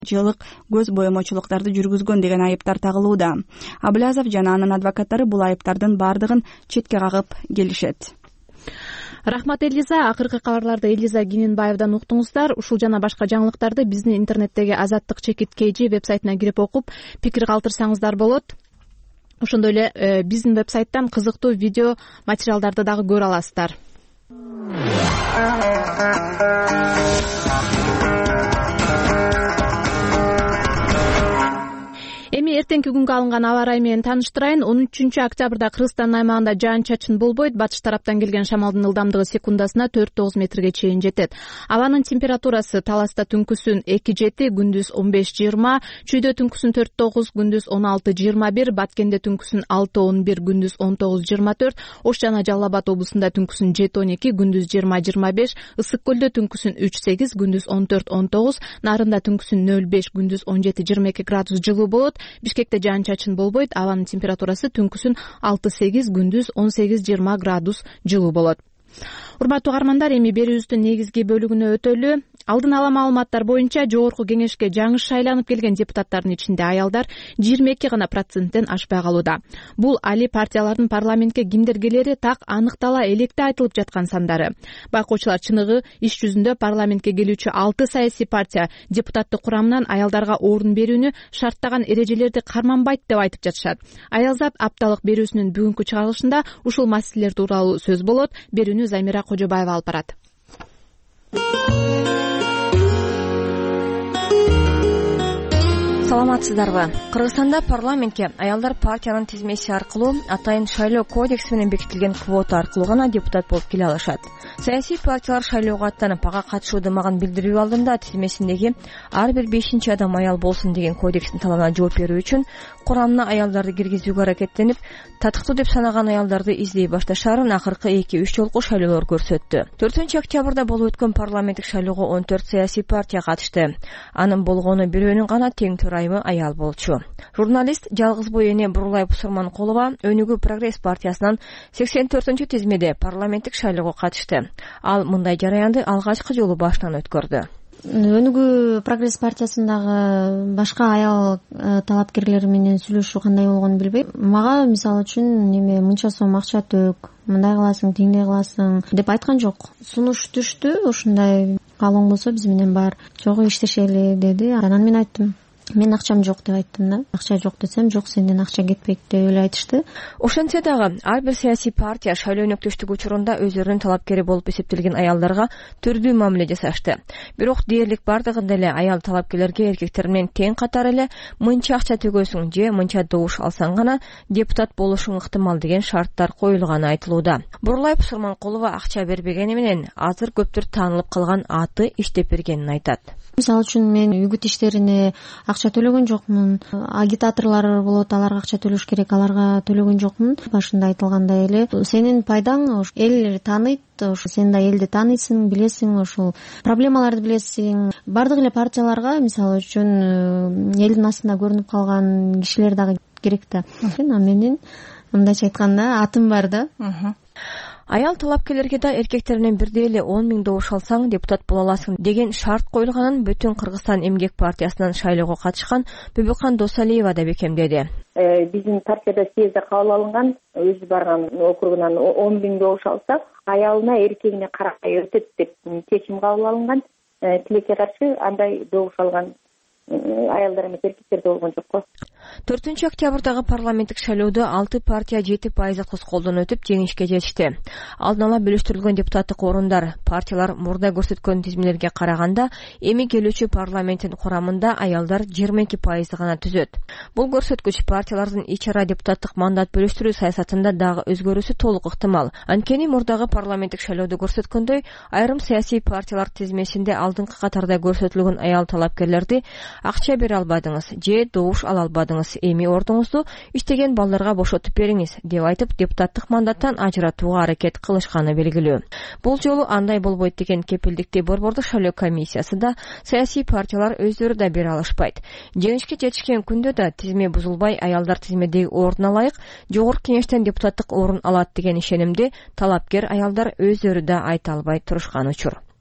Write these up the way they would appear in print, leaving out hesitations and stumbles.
жылык көз боемочулуктарды жүргүзгөн деген айыптар тагылууда. Аблязов жана анын адвокаттары бул айыптардын бардыгын четке кагып келишет. Рахмат Элиза. Акыркы кабарларды Элиза Гиненбаевдан уктуңуздар. Ушул жана башка жаңылыктарды биздин интернеттеги Азаттык _KG вебсайтына кирип окуп, пикир калтырсаңыздар болот. Ошондой эле биздин вебсайттан кызыктуу видео материалдарды дагы көрө аласыздар. Эми эртеңки күнгө алынган аба ырайы менен тааныштырайын. 13 октябрда Кыргызстан аймагында жаан-чачын болбойт. Батыш тараптан келген шамалдын ылдамдыгы секундасына 4-9 метрге чейин жетет. Абанын температурасы Таласта түнкүсүн 2-7, күндүз 15-20, Чүйдө түнкүсүн 4-9, күндүз 16-21, Баткенде түнкүсүн 6-11, күндүз 19-24, Ош жана Жалал Абад облусунда түнкүсүн 7-12, күндүз 20-25, Ысык көлдө түнкүсүн 3-8, күндүз 14-19, Нарында түнкүсүн 0-5, күндүз 17-22 градус жылуу болот. Бишкекте жаан-чачын болбойт. Абанын температурасы түнкүсүн 6-8, күндүз 18-20 градус жылуу болот. Урматтуу угармандар, эми берүүбүздүн негизги бөлүгүнө өтөлү. Алдын ала маалыматтар боюнча Жогорку Кеңешке жаңы шайланып келген депутаттардын ичинде аялдар 22% ашпай калууда. Бул али партиялардын парламентке кимдер келери так аныктала электе айтылып жаткан сандары. Байкоочулар чыныгы иш жүзүндө парламентке келүүчү 6 саясий партия депутаттык курамынан аялдарга орун берүүнү шарттаган эрежелерди карманбайт деп айтып жатышат. Аялзат апталык берүүсүнүн бүгүнкү чыгарылышында ушул маселелер тууралуу сөз болот. Берүүнү Замира Кожобаева алып барат. Саламатсыздарбы? Кыргызстанда парламентке аялдар партиянын тизмеси аркылуу атайын шайлоо кодекси менен бекитилген квота аркылуу гана депутат болуп келе алышат. Саясий партиялар шайлоого аттанып ага катышуудамагын билдирүү алдында тизмесиндеги ар бир 5 адам аял болсун деген кодекстин талабына жооп берүү үчүн курамына аялдарды киргизүүгө аракеттенип, татыктуу деп санаган аялдарды издей башташарын акыркы 2-3 жолку шайлоолор көрсөттү. 4 октябрда болуп өткөн парламенттик шайлоого 14 саясий партия катышты. Анын болгону бирөөнүн гана тең төрайымы аял болчу. Журналист жалгызбой эне Бурулай Пусурманкулова Өнүгүү Прогресс партиясынан 84 тизмеде парламенттик шайлоого катышты. Ал мындай жараянды алгачкы жолу башынан өткөрдү. Өнүгүү Прогресс партиясындагы башка аял талапкерлер менен сүйлөшүү кандай болгонун билбейм. Мага мисалы үчүн мынча сом акча төк, мындай кыласың, тиңдей кыласың деп айткан жок. Сунуш түштү, ушундай каалооң болсо биз менен бар жогу иштешели деди. Анан мен айттым, мен акчам жок деп айттым да. Акча жок десем, жок, сенден акча кетпейт деп эле айтышты. Ошентсе дагы ар бир саясий партия шайлоо өнөктөштүк учурунда өзүлөрүнүн талапкери болуп эсептелген аялдарга түрдүү мамиле жасашты. Бирок дээрлик бардыгында эле аял талапкерлерге эркектер менен тең катар эле мынча акча төгөсүң же мынча добуш алсаң гана депутат болушуң ыктымал деген шарттар коюлганы айтылууда. Бурулай Пусурманкулова акча бербегени менен азыр көптөр таанылып калган аты иштеп бергенин айтат. Мисалы үчүн мен үгүт иштерине акча төлөгөн жокмун. Агитаторлор болот, аларга акча төлөш керек, аларга төлөгөн жокмун. Башында айтылгандай эле сенин пайдаң эл тааныйт, сен да элди тааныйсың, билесиң, ошол проблемаларды билесиң. Бардык эле партияларга мисалы үчүн элдин астында көрүнүп калган кишилер дагы керек да. Менин мындайча айтканда атым бар да. Аял талапкерлерге да эркектер менен бирдей эле 10 000 добуш алсаң депутат боло аласың деген шарт коюлганын Бүтүн Кыргызстан эмгек партиясынан шайлоого катышкан Бүбүкхан Досалиева да бекемдеди. Биздин партияда съездде кабыл алынган, өзү барган округунан 10 000 добуш алса, аялына эркегине карабай өтөт деп чечим кабыл алынган. Тилекке каршы андай добуш алган аялдар эмес, эркектер болгон жокко. 4 октябрдагы парламенттик шайлоодо 6 партия 7% кыз колдон өтүп жеңишке жетишти. Алдын ала бөлүштүрүлгөн депутаттык орундар партиялар мурда көрсөткөн тизмелерге караганда эми келүүчү парламенттин курамында аялдар 22% гана түзөт. Бул көрсөткүч партиялардын ич ара депутаттык мандат бөлүштүрүү саясатында дагы өзгөрүүсү толук ыктымал. Анткени мурдагы парламенттик шайлоодо көрсөткөндөй, айрым саясий партиялар тизмесинде алдыңкы катарда көрсөтүлгөн аял талапкерлерди акча бере албадыңыз же добуш ала албадыңыз, эми ордуңузду иштеген балдарга бошотуп бериңиз деп айтып депутаттык мандаттан ажыратууга аракет кылышканы белгилүү. Бул жолу андай болбойт деген кепилдикти Борбордук шайлоо комиссиясы да, саясий партиялар өздөрү да бере алышпайт. Жеңишке жетишкен күндө да тизме бузулбай аялдар тизмедеги ордуна ылайык Жогорку Кеңештен депутаттык орун алат деген ишенимди талапкер аялдар өздөрү да айта албай турушкан учур.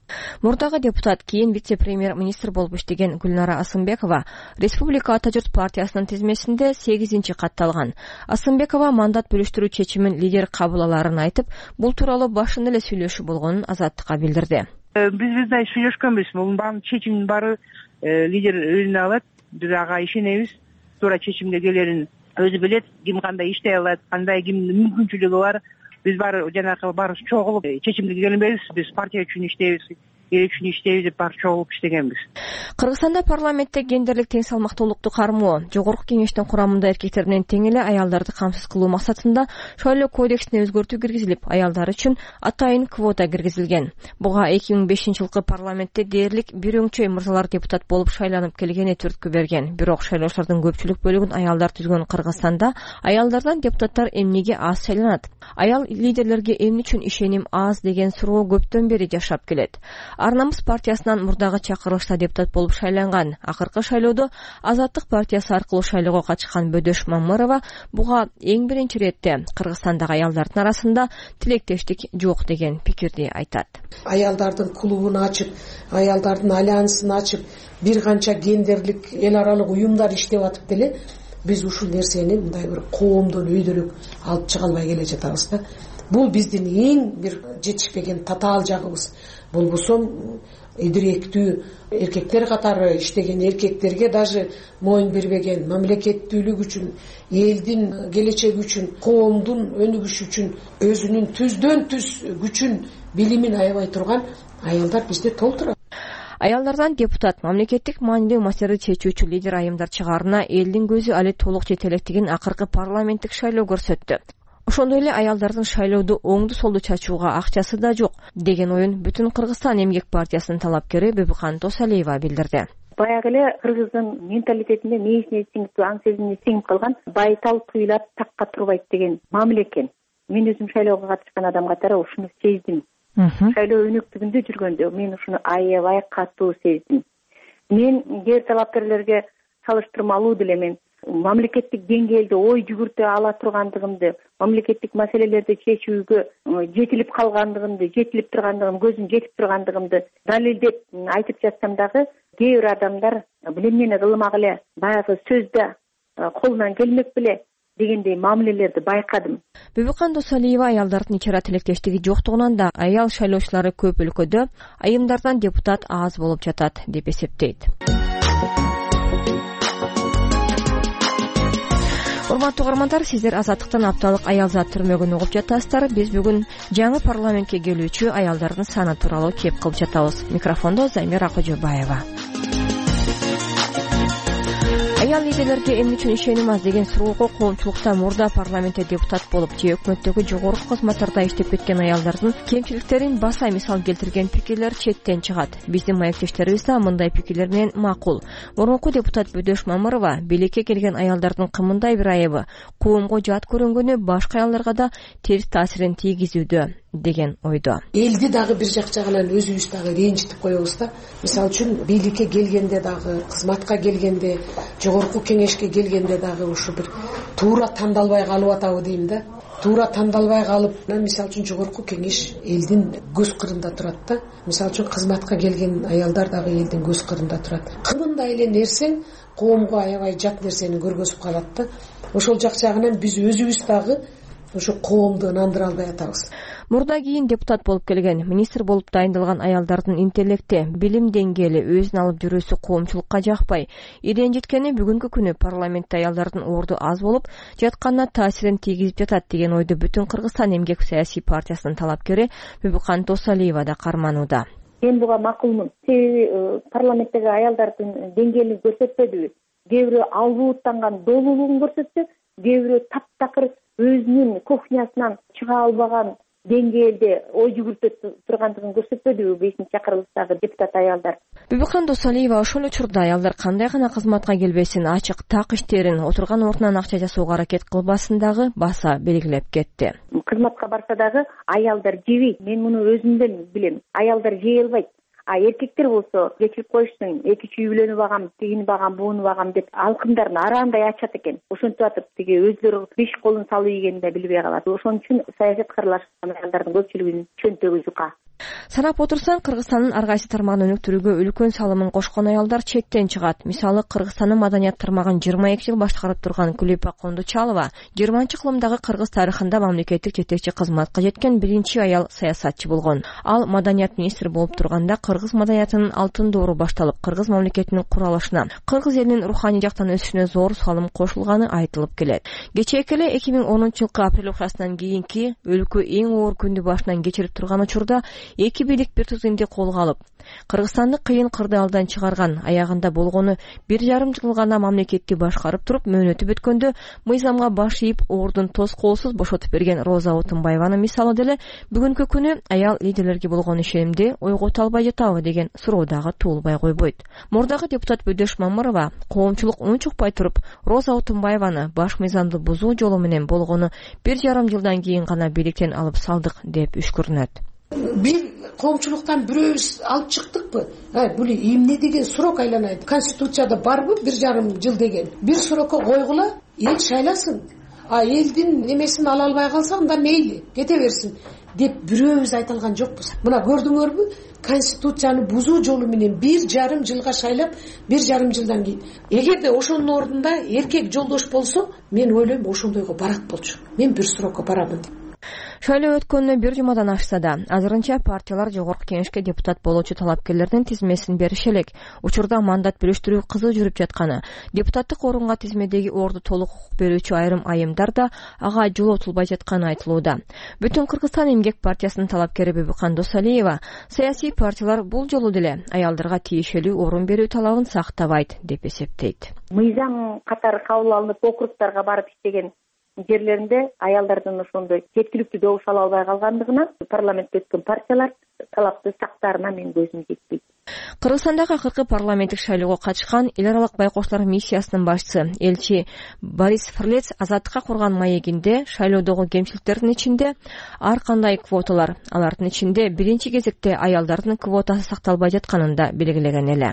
Мурдагы депутат кийин вице-премьер-министр болуп иштеген Гүлнара Асымбекова Республика Ата журт партиясынын тизмесинде 8-чи катталган. Асымбекова мандат бөлүштүрүү чечимин лидер кабыл аларын айтып, бул тууралуу башында эле сүйлөшүү болгонун Азаттыкка билдирди. Биз мындай сүйлөшкөнбүз. Бунун баардык чечимдин баары лидер өзүнө алат. Биз ага ишенебиз. Туура чечимге келерин өзү билет. Ким кандай иштей алат, кандай кимдин мүмкүнчүлүгү бар. Биз баары жанагы баарыбыз чогулуп чечимге келбейбиз. Биз партия үчүн иштейбиз. Эл үчүн иштейбиз деп баары чогулуп иштегенбиз. Кыргызстанда парламентте гендерлик тең салмактуулукту кармоо, жогорку кеңештин курамында эркектер менен тең эле аялдарды камсыз кылуу максатында шайлоо кодексине өзгөртүү киргизилип, аялдар үчүн атайын квота киргизилген. Буга 2005-жылкы парламентте дээрлик бир өңчөй мырзалар депутат болуп шайланып келгени түрткү берген. Бирок шайлоочулардын көпчүлүк бөлүгүн аялдар түзгөн Кыргызстанда аялдардан депутаттар эмнеге аз шайланат? Аял лидерлерге эмне үчүн ишеним аз деген суроо көптөн бери жашап келет. Арнамыз партиясынан мурдагы чакырылышта депутат болуп шайланган. Акыркы шайлоодо Азаттык партиясы аркылуу шайлоого катышкан Бөдөш Мамырова буга эң биринчи иретте Кыргызстандагы аялдардын арасында тилектештик жок деген пикирди айтат. Аялдардын клубун ачып, аялдардын альянсын ачып, бир канча гендерлик эл аралык уюмдар иштеп атып деле биз ушул нерсени мындай бир коомдон өйдөлөк алып чыга албай келе жатабыз да. Бул биздин эң бир жетишпеген татаал жагыбыз. Болбосо идиректүү эркектер катары иштеген эркектерге даже моюн бербеген, мамлекеттүүлүк үчүн, элдин келечеги үчүн, коомдун өнүгүшү үчүн өзүнүн түздөн түз күчүн, билимин аябай турган аялдар бизде толтура. Аялдардан депутат мамлекеттик маанилүү маселелерди чечүүчү лидер айымдар чыгаарына элдин көзү али толук жете электигин акыркы парламенттик шайлоо көрсөттү. Ошондой эле аялдардын шайлоодо оңду солду чачууга акчасы да жок деген оюн Бүтүн Кыргызстан эмгек партиясынын талапкери Бөбүкан Досалиева билдирди. Баягы эле кыргыздын менталитетинде мээсине сиңип, аң сезимине сиңип калган байтал туйлап такка турбайт деген мамиле экен. Мен өзүм шайлоого катышкан адам катары ушуну сездим. Шайлоо өнөктүгүндө жүргөндө мен ушуну аябай катуу сездим. Мен кээ талапкерлерге салыштырмалуу деле мен мамлекеттик деңгээлде ой жүгүртө ала тургандыгымды, мамлекеттик маселелерди чечүүгө жетилип калгандыгымды, жетилип тургандыгым, көзүм жетип тургандыгымды далилдеп айтып жатсам дагы, кээ бир адамдар бул эмнени кылмак эле, баягы сөздө колунан келмек беле дегендей мамилелерди байкадым. Бөбүкан Досалиева аялдардын ичара тилектештиги жоктугунан да аял шайлоочулары көп өлкөдө айымдардан депутат аз болуп жатат деп эсептейт. Урматтуу угармандар, сиздер Азаттыктан апталык аялзат түрмөгүн угуп жатасыздар. Биз бүгүн жаңы парламентке келүүчү аялдардын саны тууралуу кеп кылып жатабыз. Микрофондо Замира Кожобаева. Аял лидерлерге эмне үчүн ишеним аз деген суроого коомчулукта мурда парламентте депутат болуп же өкмөттөгү жогорку кызматтарда иштеп кеткен аялдардын кемчиликтерин баса мисал келтирген пикирлер четтен чыгат. Биздин маектештерибиз да мындай пикирлер менен макул. Мурунку депутат Бөдөш Мамырова билекке келген аялдардын кымындай бир айыбы коомго жат көрүнгөнү башка аялдарга да терс таасирин тийгизүүдө деген ойдо. Элди дагы бир жак жагынан өзүбүз дагы ренжитип коебуз да. Мисалы үчүн бийликке келгенде дагы, кызматка келгенде, жогорку кеңешке келгенде дагы ушу бир туура тандалбай калып атабы дейм да. Туура тандалбай калып, мисалы үчүн жогорку кеңеш элдин көз кырында турат да. Мисалы үчүн кызматка келген аялдар дагы элдин көз кырында турат. Кымындай эле нерсең коомго аябай жат нерсени көргөзүп калат да. Ошол жак жагынан биз өзүбүз дагы ошо коомду ынандыра албай атабыз. Мурда кийин депутат болуп келген, министр болуп дайындалган аялдардын интеллекти, билим деңгээли өзүн алып жүрүүсү коомчулукка жакпай, иренжиткени бүгүнкү күнү парламентте аялдардын орду аз болуп жатканына таасирин тийгизип жатат деген ойду Бүтүн Кыргызстан эмгек саясий партиясынын талапкери Бөбүкан Досалиева да карманууда. Мен буга макулмун. Себеби парламенттеги аялдардын деңгээлин көрсөтпөдүбү. Кээ бирөө албууттанган долуулугун көрсөттү, кээ бирөө таптакыр өзүнүн кухнясынан чыга албаган деңгээлде ой жүгүртүп тургандыгын көрсөтпөдүбү 5-чакырылыштагы депутат аялдар. Бөбүкан Досалиева ошол учурда аялдар кандай гана кызматка келбесин, ачык так иштерин отурган ордунан акча жасоого аракет кылбасын дагы баса белгилеп кетти. Кызматка барса дагы аялдар жебейт. Мен муну өзүмдөн билем. Аялдар жей албайт. А эркектер болсо кечирип коюшсуң, 2 үй үйлөнүп багам, тигини багам, буну багам деп алкымдарын араандай ачат экен. Ошентип атып тиги өзлөрү 5 колун салып ийгенин да билбей калат. Ошон үчүн саясат кыралашкан аялдардын көпчүлүгүнүн чөнтөгү жука. Санап отурсаң, Кыргызстандын ар кайсы тармагын өнүктүрүүгө үлкөн салымын кошкон аялдар четтен чыгат. Мисалы, Кыргызстандын маданият тармагын 22 жыл башкарып турган Күлөпа Кондучалова 20-кылымдагы Кыргыз тарыхында мамлекеттик жетекчи кызматка жеткен биринчи аял саясатчы болгон. Ал маданият министри болуп турганда кыргыз маданиятынын алтын доору башталып, кыргыз мамлекетинин куралышына, кыргыз элинин руханий жактан өсүшүнө зор салым кошулганы айтылып келет. Кечээки эле 2010-жылкы апрель окуясынан кийинки өлкө эң оор күндү башынан кечирип турган учурда эки бийлик бир тизимде колго алып, Кыргызстанды кыйын кырдаалдан чыгарган, аягында болгону 1,5 жыл гана мамлекетти башкарып туруп, мөөнөтү бүткөндө мыйзамга баш ийип, ордун тоскоолсуз бошотуп берген Роза Отунбаеванын мисалы деле бүгүнкү күнү аял лидерлерге болгон ишенимди ойгото албай жатабы деген суроо дагы туулбай койбойт. Мурдагы депутат Бөдөш Мамырова коомчулук унчукпай туруп, Роза Отунбаеваны баш мыйзамды бузуу жолу менен болгону 1,5 жылдан кийин гана бийликтен алып салдык деп үшкүрүнөт. Бир коомчулуктан бирөөбүз алып чыктыкпы? Бул эмне деген сурок айланат. Конституцияда барбы 1,5 жыл деген? Бир сурокко койгула, эл шайласын. Элдин эмесин ала албай калса, анда мейли, кете берсин деп бирөөбүз айта алган жокпуз. Мына көрдүңөрбү? Конституцияны бузуу жолу менен 1,5 жылга шайлап, 1,5 жылдан кийин. Эгерде ошонун ордунда эркек жолдош болсо, мен ойлойм ошондойго барат болчу. Мен бир сурокко барамын деп. Шайлоо өткөнүнө 1 жумадан ашса да, азырынча партиялар жогорку кеңешке депутат болуучу талапкерлердин тизмесин бериши элек. Учурда мандат бөлүштүрүү кызуу жүрүп жатканы, депутаттык орунга тизмедеги орду толук укук берүүчү айрым айымдар да ага жол отулбай жатканы айтылууда. Бүтүн Кыргызстан эмгек партиясынын талапкери Бибикан Досалиева саясий партиялар бул жолу деле аялдарга тиешелүү орун берүү талабын сактабайт деп эсептейт. Мыйзам катары кабыл алынып, округдарга барып иштеген жерлеринде аялдардын ошондой жеткиликтүү добуш ала албай калгандыгына парламентте өткөн партиялар талапты сактаарына менин көзүм жетпейт. Кыргызстандагы акыркы парламенттик шайлоого катышкан эл аралык байкоштор миссиясынын башчысы элчи Борис Фрлец Азаттыкка курган маегинде шайлоодогу кемчиликтердин ичинде ар кандай квоталар, алардын ичинде биринчи кезекте аялдардын квотасы сакталбай жатканын да белгилеген эле.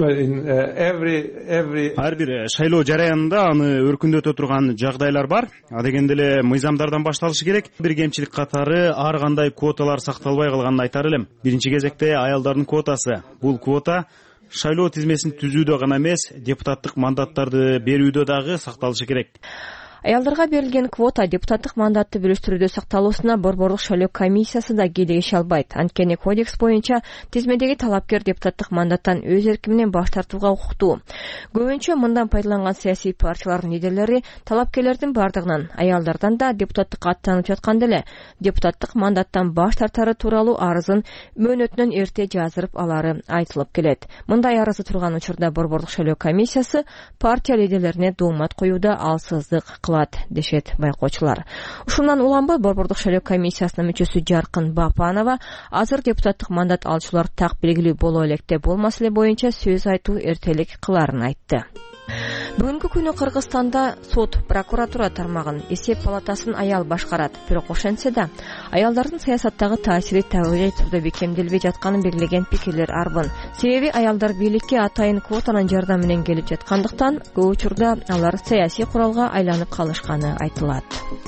Ар бир шайлоо жараянында аны өркүндөтө турган жагдайлар бар. Дегенде эле мыйзамдардан башталышы керек. Бир кемчилик катары ар кандай квоталар сакталбай калганын айтар элем. Биринчи кезекте аялдардын квотасы. Бул квота шайлоо тизмесин түзүүдө гана эмес, депутаттык мандаттарды берүүдө дагы сакталышы керек. Аялдарга берилген квота депутаттык мандатты бөлүштүрүүдө сакталуусуна борборлук шайлоо комиссиясы да кийлигише албайт. Анткени кодекс боюнча тизмедеги талапкер депутаттык мандаттан өз эрки менен баш тартууга укуктуу. Көбүнчө мындан пайдаланган саясий партиялардын лидерлери талапкерлердин бардыгынан, аялдардан да депутаттыкка аттанып жатканда эле депутаттык мандаттан баш тартары тууралуу арызын мөөнөтүнөн эрте жаздырып алары айтылып келет. Мындай арызы турган учурда борборлук шайлоо комиссиясы партия лидерлерине доомат коюуда алсыздык кылат дешет байкоочулар. Ушундан улам борборлук шайлоо комиссиясынын мүчөсү Жаркын Бапанова азыр депутаттык мандат алуучулар так белгилүү боло элек деп бул маселе боюнча сөз айтуу эртелик кыларын айтты. Бүгүнкү күнү Кыргызстанда сот, прокуратура тармагын, эсеп палатасын аял башкарат. Бирок ошентсе да, аялдардын саясаттагы таасири табигый түрдө бекемделбей жатканын белгилеген пикирлер арбын. Себеби аялдар бийликке атайын квотанын жардамы менен келип жаткандыктан, көп учурда алар саясий куралга айланып калышканы айтылат.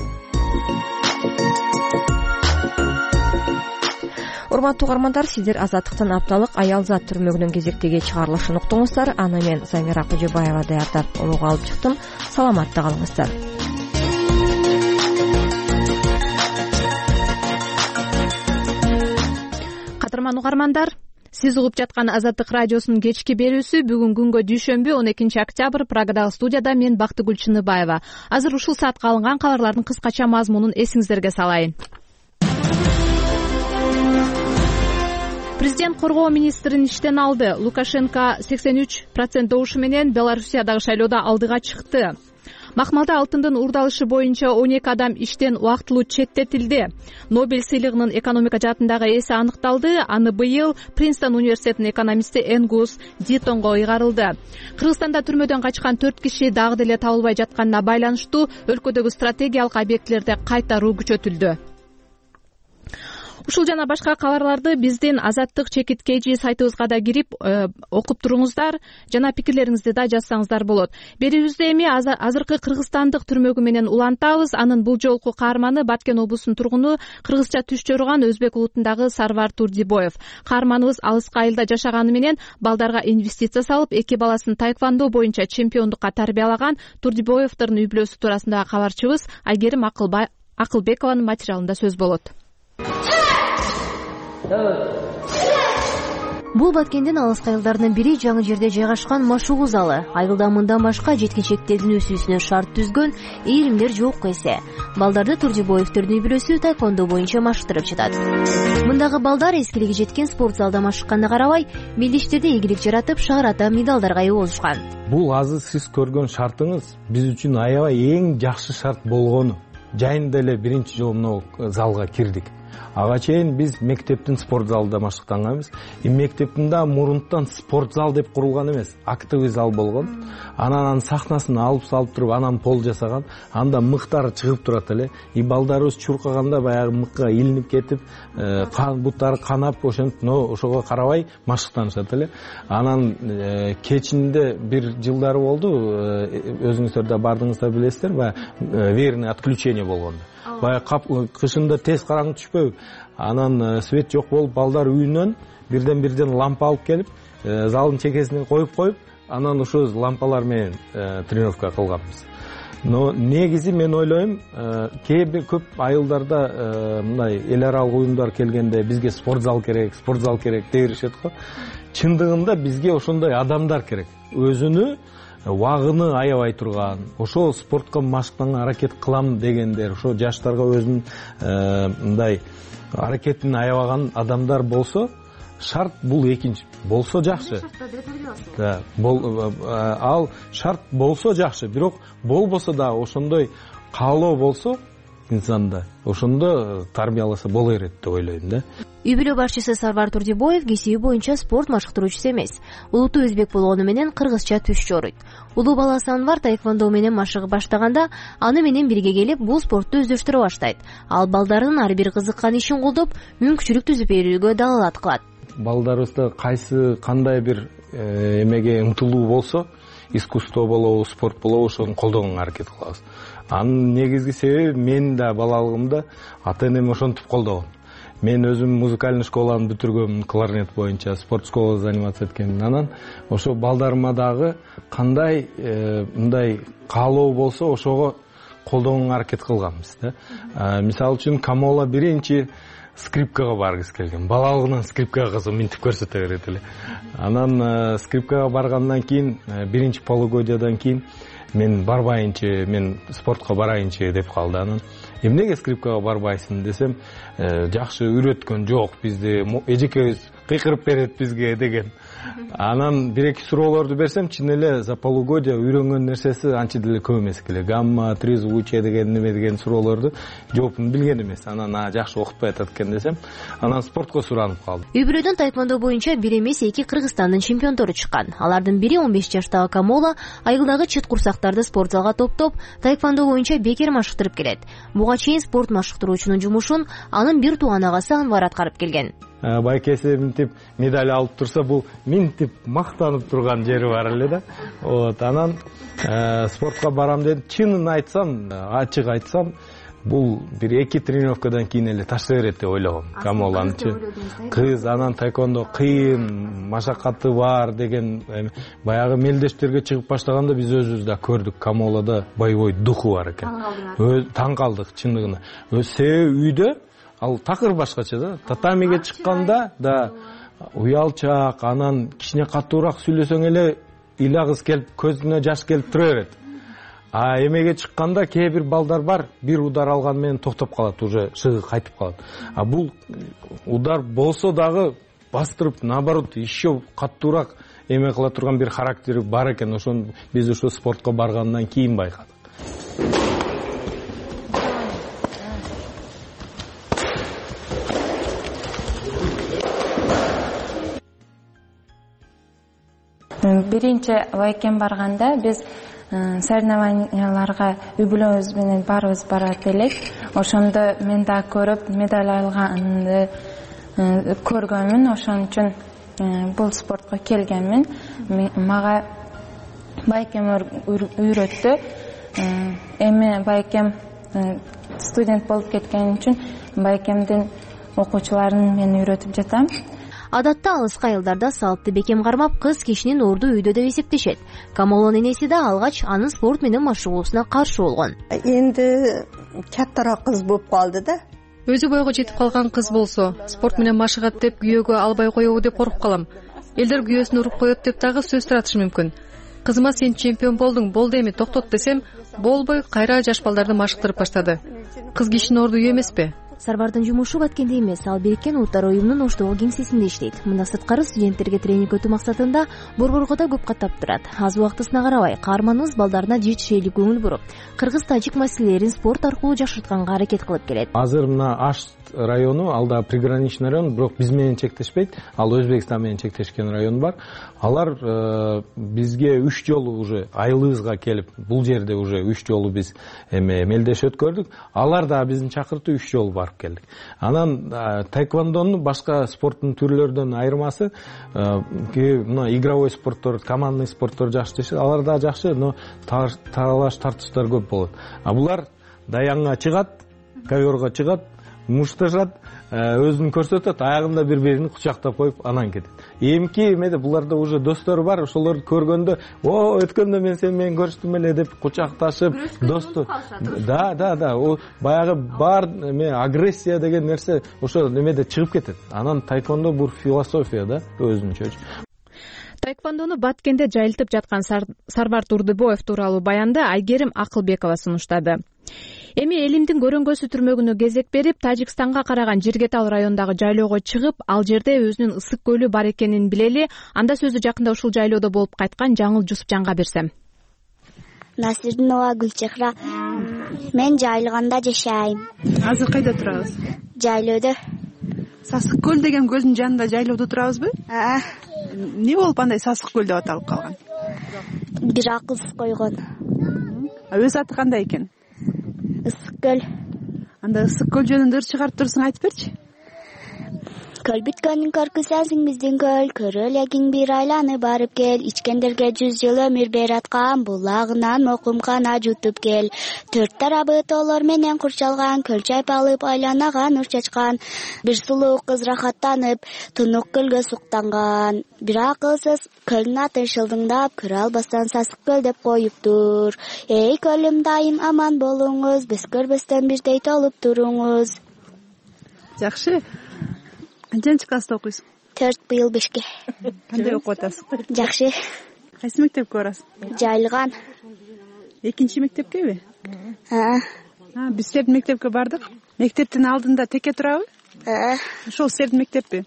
Урматтуу угармандар, сиздер Азаттыктын апталык аял зат түрмөгүнүн кезектеги чыгарылышын уктуңуздар. Аны мен Замира Кожобаева даярдап улууга алып чыктым. Саламатта калыңыздар. Кадырман угармандар, сиз угуп жаткан Азаттык радиосунун кечки берүүсү бүгүн күнгө дүйшөмбү 12 октябрь Прагадагы студияда мен Бактыгүл Чыныбаева. Азыр ушул саатка алынган кабарлардын кыскача мазмунун эсиңиздерге салайын. Президент коргоо министрин иштен алды. Лукашенко 83% добушу менен Белоруссиядагы шайлоодо алдыга чыкты. Макмалда алтындын уурдалышы боюнча 12 адам иштен убактылуу четтетилди. Нобель сыйлыгынын экономика жаатындагы ээси аныкталды. Аны быйыл Принстон университетинин экономисти Энгус Дитонго ыйгарылды. Кыргызстанда түрмөдөн качкан 4 киши дагы деле табылбай жатканына байланыштуу өлкөдөгү стратегиялык объектилерде кайта руу күчөтүлдү. Ушул жана башка кабарларды биздин Азаттык чекиткейжи сайтыбызга да кирип окуп туруңуздар жана пикирлериңизди да жазсаңыздар болот. Берүүбүздө эми азыркы кыргызстандык түрмөгү менен улантабыз. Анын бул жолку каарманы Баткен облусунун тургуну, кыргызча түш жоруган өзбек улутундагы Сарвар Турдибоев. Каарманыбыз алыскы айылда жашаганы менен балдарга инвестиция салып, 2 баласын таэквондо боюнча чемпиондукка тарбиялаган Турдибоевдордун үй бүлөсү туурасындагы кабарчыбыз Айгерим Акылбекованын материалында сөз болот. Бул Баткендин алыскы айылдарынын бири жаңы жерде жайгашкан машыгуу залы. Айылда мындан башка жеткинчектердин өсүүсүнө шарт түзгөн ийримдер жок эсе. Балдарды Турдибоевдордун үй бүлөсү таэквондо боюнча машыктырып жатат. Мындагы балдар эскилиги жеткен спорт залда машыкканына карабай, мелдештерде ийгилик жаратып, шаар ата медалдарга ээ болушкан. Бул азыр сиз көргөн шартыңыз биз үчүн аябай эң жакшы шарт болгону. Жайында эле биринчи жолу могу залга кирдик. Ага чейин биз мектептин спорт залында машыктанганбыз. Мектептин да мурунтан спорт зал деп курулган эмес, актовый зал болгон. Анан сахнасын алып салып туруп, анан пол жасаган. Анда мыктары чыгып турат эле. Балдарыбыз чуркаганда баягы мыкка илинип кетип, буттары канап, ошого карабай машыктанышат эле. Анан кечинде бир жылдары болду, өзүңүздөр да бардыңыздар билесиздер, баягы верный отключение болгон. Баягы кышында тез караңгы түшпөйбү. Анан свет жок болуп, балдар үйүнөн бирден лампа алып келип, залдын чекесине коюп, анан ошо лампалар менен тренировка кылганбыз. Но негизи мен ойлойм, көп айылдарда мындай эл аралык уюмдар келгенде бизге спорт зал керек деп беришет го. Чындыгында бизге ошондой адамдар керек. Өзүнү вагыны аябай турган, ошо спортко машыктанга аракет кылам дегендер, ошо жаштарга өзүнүн мындай аракетин аябаган адамдар болсо, шарт бул экинчи. Болсо жакшы. Да, ал шарт болсо жакшы, бирок болбосо да ошондой каалоо болсо инсанда, ошондо тарбияласа боло берет деп ойлойм да. Үй бүлө башчысы Сарвар Турдибоев кесиби боюнча спорт машыктыруучусу эмес. Улуту өзбек болгону менен кыргызча түш жоруйт. Улуу баласы Анвар таэквондо менен машыгып баштаганда, аны менен бирге келип, бул спортту өздөштүрө баштайт. Ал балдардын ар бир кызыккан ишин колдоп, мүмкүнчүлүк түзүп берүүгө далалат кылат. Балдарыбызда кандай бир эмеге умтулуу болсо, искусство болобу, спорт болобу, ошону колдогонго аракет кылабыз. Анын негизги себеби мен да балалыгымда ата-энем ошентип колдогон. Мен өзүм музыкальный школаны бүтүргөм, кларнет боюнча спорт школада заниматься эткенмин. Анан ошо балдарыма дагы кандай мындай каалоо болсо, ошого колдогонго аракет кылганбыз да. Мисалы үчүн Камола биринчи скрипкага баргысы келген. Балалыгынан скрипкага кызым минтип көрсөтө берет эле. Анан скрипкага баргандан кийин, биринчи полугодиядан кийин мен барбайынчы, мен спортко барайынчы деп калды. Анан эмнеге скрипкага барбайсың десем, жакшы үйрөткөн жок бизди, эжекебиз кыйкырып берет бизге деген. Анан бир-эки суроолорду берсем, чын эле за полугодия үйрөнгөн нерсеси анча деле көп эмес эле. Гамма, трезвучие деген неме деген суроолорду жоопун билген эмес. Анан жакшы окутпай атат экен десем, анан спортко суранып калдым. Үй бүлөдөн таэквондо боюнча бир эмес 2 Кыргызстандын чемпиондору чыккан. Алардын бири 15 жаштагы Камола айылдагы чыт курсактарды спорт залга топтоп, таэквондо боюнча бекер машыктырып келет. Буга чейин спорт машыктыруучунун жумушун анын бир тууган агасы Анвар аткарып келген. Байкеси минтип медаль алып турса, бул минтип мактанып турган жери бар эле да. Анан спортко барам деп, чынын айтсам, ачык айтсам, бул бир 2 тренировкадан кийин эле таштай берет деп ойлогом. Камоланчы кыз, анан таэквондо кыйын, машакаты бар деген баягы мелдештерге чыгып баштаганда биз өзүбүз да көрдүк, Камолада боевой духу бар экен. Таң калдык чындыгына. Себеби үйдө ал такыр башкача да. Татамиге чыкканда да уялчак, анан кичине катуураак сүйлөсөң эле ыйлагыз келип, көзүнө жаш келип тура берет. Эмеге чыкканда кээ бир балдар бар, бир удар алган менен токтоп калат, уже шыгы кайтып калат. Бул удар болсо дагы бастырып, наоборот, еще катуураак эме кыла турган бир характери бар экен. Ошону биз ошо спортко баргандан кийин байкадык. Биринчи Байкен барганда биз соревнованияларга үй бүлөбүз менен баарыбыз барат элек. Ошондо мен да көрүп медаль алганды көргөнмүн. Ошон үчүн бул спортко келгенмин. Мага байкем үйрөттү. Эми байкем студент болуп кеткен үчүн байкемдин окуучуларын мен үйрөтүп жатам. Адатта алыска айылдарда салпты бекем кармап, кыз кишинин орду үйдө деп эсептешет. Камолонун энеси да алгач анын спорт менен машыгуусуна каршы болгон. Энди чаттараак кыз болуп калды да. Өзү бойго жетип калган кыз болсо, спорт менен машыгат деп күйөөгө албай коебу деп коркуп калам. Элдер күйөөсүн уруп коет деп дагы сөз таратышы мүмкүн. Кызыма сен чемпион болдуң, болду эми токтот десем, болбой кайра жаш балдарды машыктырып баштады. Кыз кишинин орду үй эмеспи? Сарбардын жумушу баткенде эмес, ал Бириккен Улуттар уюмунун оштогу кеңсесинде иштейт. Мында сырткары студенттерге тренинг өтүү максатында борборго да көп каттап турат. Аз убактысына карабай, каарманыбыз балдарына жетишейлик көңүл буруп, кыргыз-тажик маселелерин спорт аркылуу жакшыртканга аракет кылып келет. Азыр мына Ашт району, алда приграничный район, бирок биз менен чектешпейт. Ал Өзбекстан менен чектешкен район бар. Алар бизге 3 жолу уже айылыбызга келип, бул жерде уже 3 жолу биз мелдеш өткөрдүк. Алар да биздин чакыртуу 3 жолу барып келдик. Анан таэквондонун башка спорттун түрлөрүнөн айырмасы, мына игровой спорттор, командный спорттор жакшы дешет. Алар да жакшы, но талаш тартыштар көп болот. А булар даянга чыгат, коверга чыгат, мушташат, өзүн көрсөтөт, аягында бири-бирин кучактап коюп анан кетет. Эмки эмеде буларда уже достору бар, ошолорду көргөндө, "О, өткөндө мен сени көрүштүм эле" деп кучакташып, досту. Да, о баягы бар агрессия деген нерсе ошо немеде чыгып кетет. Анан таэквондо бул философия да, өзүнчө. Таэквондону Баткенде жайылтып жаткан Сарбарт Урдубоев тууралуу баянды Айгерим Акылбекова сунуштады. Эми элимдин көрөнгөсү түрмөгүнө кезек берип, Тажикстанга караган Жиргетал районундагы жайлоого чыгып, ал жерде өзүнүн ысык көлү бар экенин билели, анда сөзү жакында ушул жайлоодо болуп кайткан Жаңыл Жусупжанга берсем. Насирдинова Гүлчехра. Мен жайылганда жашайм. Азыр кайда турабыз? Жайлоодо. Сасык көл деген көлдүн жанында жайлоодо турабызбы? Эмне болуп андай Сасык көл деп аталып калган? Бир акыз койгон. Өз аты кандай экен? Ысык көл. Анда ысык көл жөнүндө ыр чыгарып турсаң айтып берчи. Көл бүткөндүн көркү сенсиң биздин көл, көрөлегиң бир айланы барып кел, ичкендерге 100 жыл өмүр бераткан, булагынан окумкана жутуп кел. Төрт тарабы тоолор менен курчалган, көл чайпалып айланаган нур чачкан, бир сулуу кыз рахаттанып, тунук көлгө суктанган. Бир акылсыз көлдүн атын шылдыңдап, көрө албастан Сасык көл деп коюптур. Эй көлүм, дайым аман болуңуз, биз көрбөстөн бирдей толуп туруңуз. Жакшы. Канчанчы класста окуйсуң? 4 быйыл 5ке. Кандай окуп атасың? Жакшы. Кайсы мектепке барасың? Жайылган. 2-нчи мектепкеби? Биз силердин мектепке бардык. Мектептин алдында теке турабы? Ошол силердин мектеппи?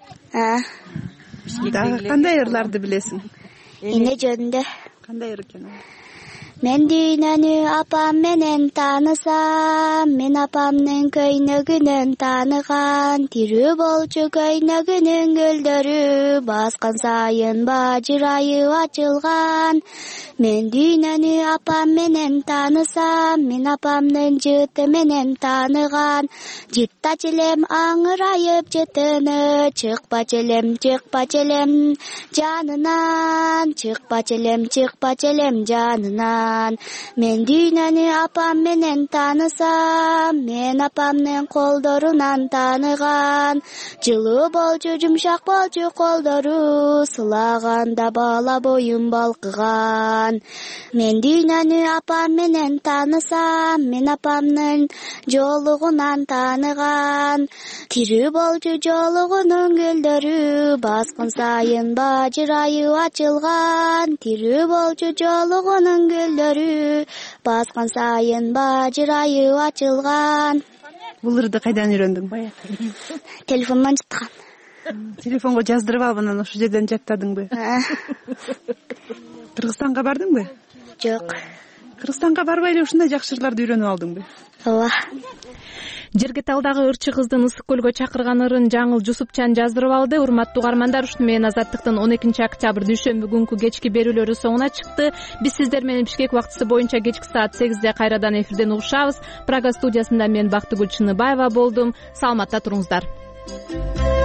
Дагы кандай ырларды билесиң? Эне жөнүндө. Кандай ыр экен? Мен дүйнөнү апам менен таанысам, мен апамдын көйнөгүнөн тааныган, тирүү болчу көйнөгүнүн гүлдөрү, баскан сайын бажырайып ачылган. Мен дүйнөнү апам менен таанысам, мен апамдын жыты менен тааныган, жыттачы элем аңырайып жытыны, чыкпачы элем жанынан, чыкпачы элем жанынан. Мен дүйнөнү апам менен таанысам, мен апамдын колдорунан тааныган, жылуу болчу, жумшак болчу колдору, сылаганда бала боюм балкыган. Мен дүйнөнү апам менен таанысам, мен апамдын жоолугунан тааныган, тирүү болчу жоолугунун гүлдөрү, баскан сайын бажырайып ачылган, тирүү болчу жоолугунун гүлдөрү, баскан сайын бажырайып ачылган. Бул ырды кайдан үйрөндүң? Телефондон жыткан. Телефонго жаздырып алып анан ошол жерден жаттадыңбы? Кыргызстанга бардыңбы? Жок. Кыргызстанга барбай эле ушундай жакшы ырларды үйрөнүп алдыңбы? Ооба. Жерге талдагы ырчы кыздын ысык көлгө чакырган ырын Жаңыл Жусупчан жаздырып алды. Урматтуу угармандар, ушуну менен Азаттыктын 12 октябрь дүйшөмбү күнкү кечки берүүлөрү соңуна чыкты. Биз сиздер менен Бишкек убактысы боюнча кечки саат 8-де кайрадан эфирден угушабыз. Прага студиясында мен Бактыгүл Чыныбаева болдум. Саламатта туруңуздар.